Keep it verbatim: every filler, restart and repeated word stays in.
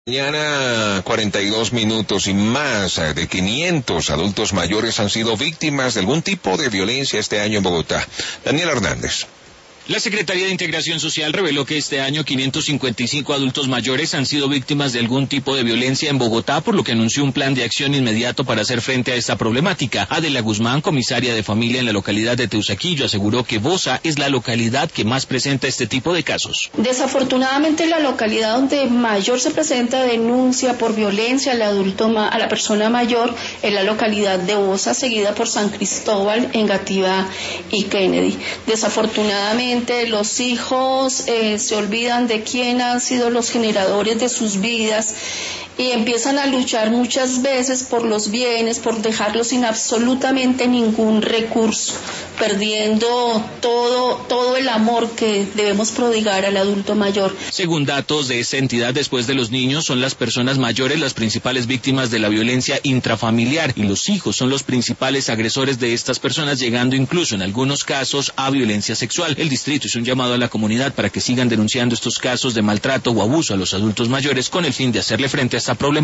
Mañana cuarenta y dos minutos y más de quinientos adultos mayores han sido víctimas de algún tipo de violencia este año en Bogotá. Daniel Hernández. La Secretaría de Integración Social reveló que este año quinientos cincuenta y cinco adultos mayores han sido víctimas de algún tipo de violencia en Bogotá, por lo que anunció un plan de acción inmediato para hacer frente a esta problemática. Adela Guzmán, comisaria de familia en la localidad de Teusaquillo, aseguró que Bosa es la localidad que más presenta este tipo de casos. Desafortunadamente, la localidad donde mayor se presenta denuncia por violencia al adulto ma- a la persona mayor es la localidad de Bosa, seguida por San Cristóbal, Engativá y Kennedy. Desafortunadamente, los hijos eh, se olvidan de quién han sido los generadores de sus vidas y empiezan a luchar muchas veces por los bienes, por dejarlos sin absolutamente ningún recurso, perdiendo todo, todo el amor que debemos prodigar al adulto mayor. Según datos de esta entidad, después de los niños, son las personas mayores las principales víctimas de la violencia intrafamiliar y los hijos son los principales agresores de estas personas, llegando incluso en algunos casos a violencia sexual. El distrito hizo un llamado a la comunidad para que sigan denunciando estos casos de maltrato o abuso a los adultos mayores con el fin de hacerle frente a esta problemática.